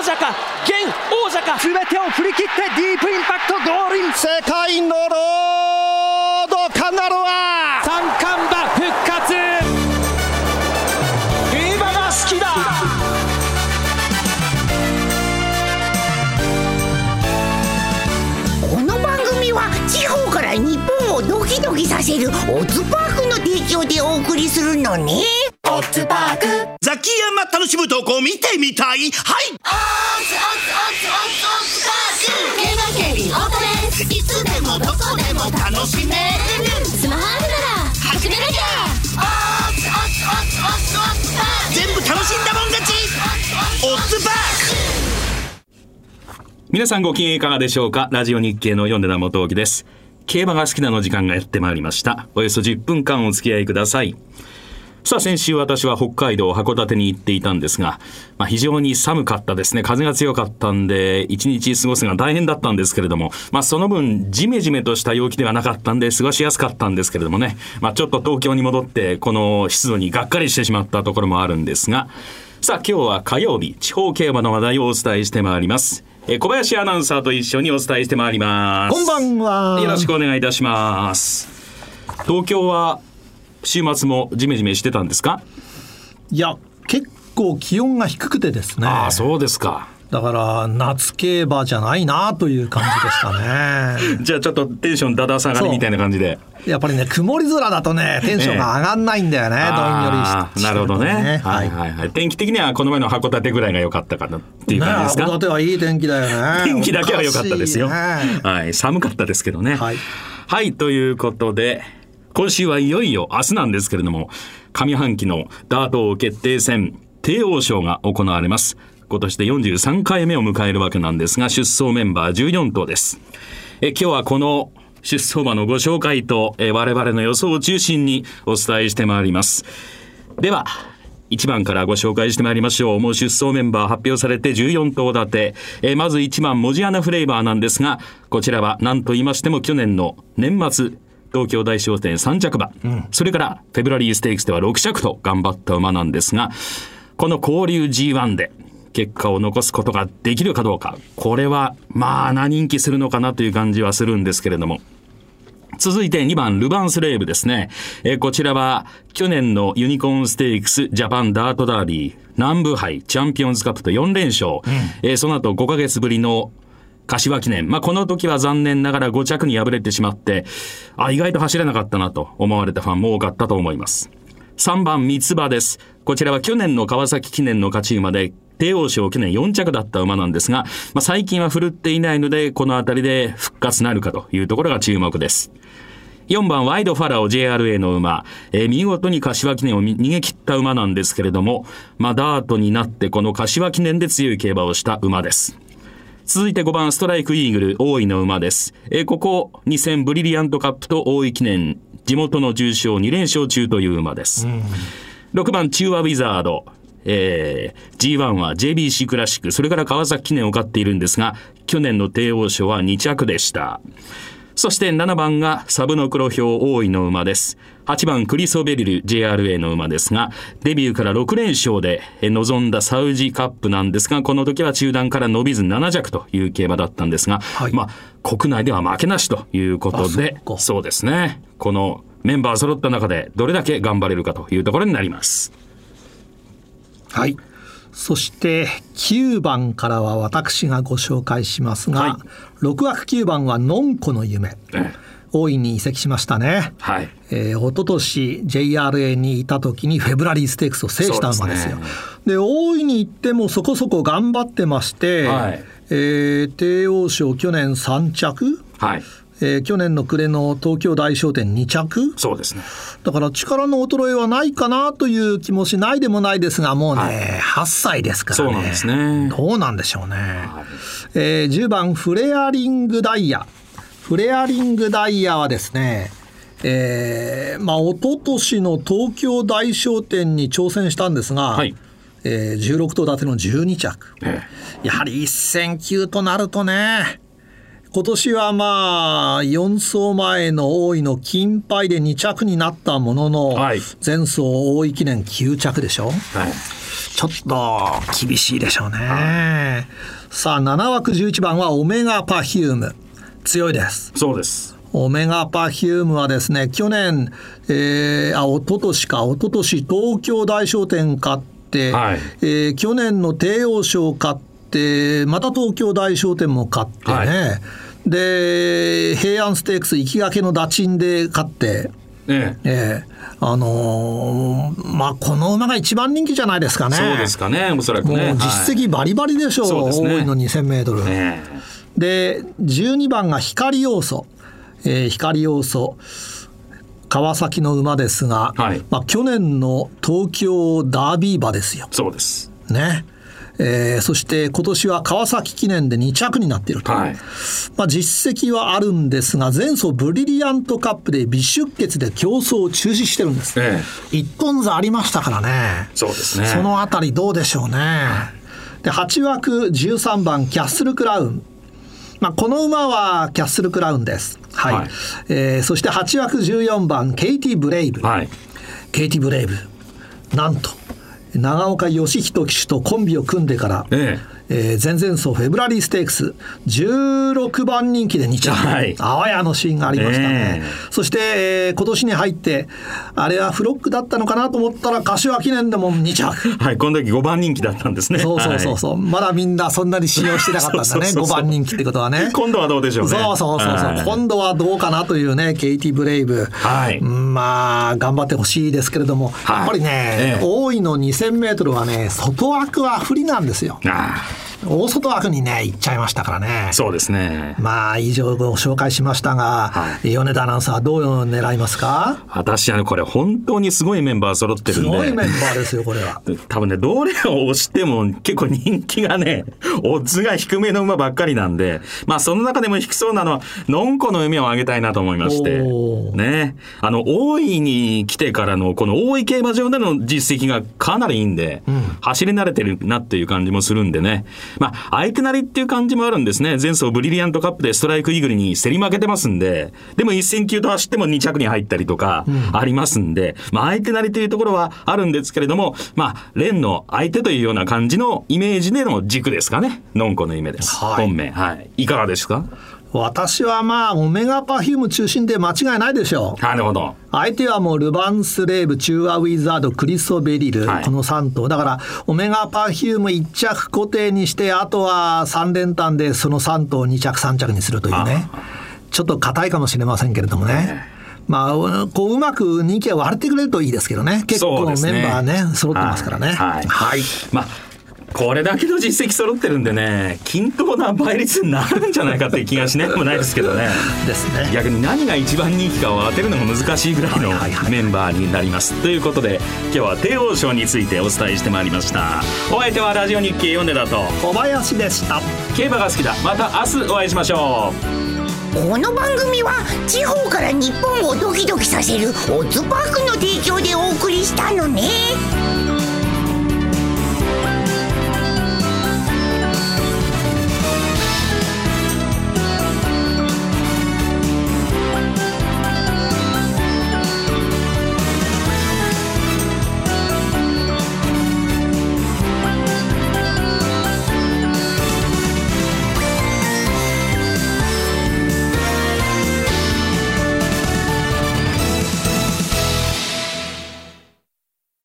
者か現王者か、 全てを振り切ってディープインパクトゴールイン、世界のロードカナロア三冠馬復活。競馬が好きだ。 この番組は地方から日本をドキドキさせるオッズパークの提供でお送りするのね。オッズパーク、 ザキヤマ楽しむとこ見てみたい。はい、 オッズパーク、競馬競輪オートレース、いつでもどこでも楽しめる。スマホあるなら始めなきゃ。オッズパーク、 全部楽しんだもん勝ち。オッズパーク。 皆さんご機嫌いかがでしょうか。ラジオ日経の米田元興です。競馬が好きなの時間がやってまいりました。およそ10分間お付き合いください。さあ、先週私は北海道函館に行っていたんですが、非常に寒かったですね。風が強かったんで一日過ごすのが大変だったんですけれども、その分ジメジメとした陽気ではなかったんで過ごしやすかったんですけれどもね、ちょっと東京に戻ってこの湿度にがっかりしてしまったところもあるんですが、さあ今日は火曜日、地方競馬の話題をお伝えしてまいります。小林アナウンサーと一緒にお伝えしてまいります。 こんばんは。 よろしくお願いいたします。東京は週末もジメジメしてたんですか？ いや、結構気温が低くてですね。 ああ、そうですか。 だから夏競馬じゃないなという感じでしたね。 じゃあちょっとテンションだだ下がりみたいな感じで。 やっぱりね、曇り空だとねテンションが上がんないんだよね、どんよりして、 なるほどね、はいはいはい。天気的にはこの前の函館ぐらいが良かったかなっていう感じですか？ 函館はいい天気だよね。 天気だけは良かったですよ、はい、寒かったですけどね。はい、はい、ということで今週はいよいよ明日なんですけれども、上半期のダート王決定戦帝王賞が行われます。今年で43回目を迎えるわけなんですが、出走メンバー14頭です。今日はこの出走馬のご紹介と我々の予想を中心にお伝えしてまいります。では1番からご紹介してまいりましょう。もう出走メンバー発表されて14頭立て、まず1番モジアナフレーバーなんですが、こちらは何と言いましても去年の年末東京大賞典3着馬、それからフェブラリーステークスでは6着と頑張った馬なんですが、この交流 G1 で結果を残すことができるかどうか、これは何人気するのかなという感じはするんですけれども、続いて2番ルヴァンスレーブですね。こちらは去年のユニコーンステークス、ジャパンダートダービー、南部杯、チャンピオンズカップと4連勝、その後5ヶ月ぶりの柏記念、この時は残念ながら5着に敗れてしまって、意外と走れなかったなと思われたファンも多かったと思います。3番三つ葉です。こちらは去年の川崎記念の勝ち馬で帝王賞去年4着だった馬なんですが、最近は振るっていないのでこのあたりで復活なるかというところが注目です。4番ワイドファラオ JRA の馬、見事に柏記念を逃げ切った馬なんですけれども、ダートになってこの柏記念で強い競馬をした馬です。続いて5番ストライクイーグル大井の馬です。ここ2戦ブリリアントカップと大井記念地元の重賞2連勝中という馬です。6番チューアウィザード、G1 は JBC クラシック、それから川崎記念を勝っているんですが、去年の帝王賞は2着でした。そして7番がサブの黒豹大井の馬です。8番クリソベリル JRA の馬ですが、デビューから6連勝で臨んだサウジカップなんですが、この時は中段から伸びず7着という競馬だったんですが、国内では負けなしということで、そうですね、このメンバー揃った中でどれだけ頑張れるかというところになります。 はい、そして9番からは私がご紹介しますが、6枠9番はノンコの夢、大井に移籍しましたね。一昨年 JRA にいた時にフェブラリーステークスを制した馬ですよ。で大井に行ってもそこそこ頑張ってまして、帝王賞去年3着、去年の暮れの東京大賞典2着。 そうですね。 だから力の衰えはないかなという気もしないでもないですが、もうね、8歳ですからね。 そうなんですね。 どうなんでしょうね。10番フレアリングダイヤ。フレアリングダイヤはですね、一昨年の東京大賞典に挑戦したんですが、16頭立ての12着、やはり一戦級となるとね、今年は4走前の大井の金杯で2着になったものの、前走大井記念9着でしょ、 ちょっと厳しいでしょうね。さあ7枠11番はオメガパフューム、強いです。 そうです。 オメガパフュームはですね、去年、一昨年東京大賞典勝って、去年の帝王賞勝って、また東京大賞典も勝ってね、で平安ステークス行きがけの打賃で勝って、この馬が一番人気じゃないですかね。 そうですかね、おそらくね。 もう実績バリバリでしょう、大井の 2000m、で12番が光要素、光要素川崎の馬ですが、去年の東京ダービー馬ですよ。 そうですね。そして今年は川崎記念で2着になっていると、実績はあるんですが、前走ブリリアントカップで微出血で競争を中止してるんです、一本差ありましたからね。 そうですね。 そのあたりどうでしょうね。で8枠13番キャッスルクラウン、この馬はキャッスルクラウンです、そして8枠14番ケイティブレイブ、ケイティブレイブなんと長岡義人騎手とコンビを組んでから、前々走フェブラリーステークス16番人気で2着、あわやのシーンがありましたね。そして、今年に入ってあれはフロックだったのかなと思ったら柏記念でも2着、 この時5番人気だったんですね。 そう、まだみんなそんなに信用してなかったんだね。5番人気ってことはね。 今度はどうでしょうね。 今度はどうかなというね、ケイティブレイブ、頑張ってほしいですけれども、やっぱりね、大井の 2000m はね、外枠は不利なんですよ。大外枠にね行っちゃいましたからね。 そうですね。 以上ご紹介しましたが、米田アナウンサーはどう狙いますか？ 私これ本当にすごいメンバー揃ってるんで。 すごいメンバーですよこれは。 多分ね、どれを押しても結構人気がね、オッズが低めの馬ばっかりなんで、その中でも低そうなのはのんこの夢を挙げたいなと思いましてね。大井に来てからのこの大井競馬場での実績がかなりいいんで、走り慣れてるなっていう感じもするんでね。相手なりっていう感じもあるんですね。前走ブリリアントカップでストライクイーグルに競り負けてますんで、でも一戦級と走っても2着に入ったりとかありますんで、相手なりというところはあるんですけれども、連の相手というような感じのイメージでの軸ですかね。のんこの夢です、本命。いかがですか？ 私はオメガパフューム中心で間違いないでしょう。 なるほど。 相手はもうルヴァンスレーブ、チューアウィザード、クリソベリル、この3頭だからオメガパフューム1着固定にして、あとは3連単でその3頭2着3着にするというね、ちょっと硬いかもしれませんけれどもね、うまく人気が割れてくれるといいですけどね。結構メンバーね揃ってますからね。 これだけの実績揃ってるんでね、均等な倍率になるんじゃないかという気がしなくもないですけどね。 ですね。 逆に何が一番人気かを当てるのも難しいぐらいのメンバーになります。ということで今日は帝王賞についてお伝えしてまいりました。お相手はラジオ日経米田と小林でした。 競馬が好きだ。また明日お会いしましょう。この番組は地方から日本をドキドキさせるオッズパークの提供でお送りしたのね。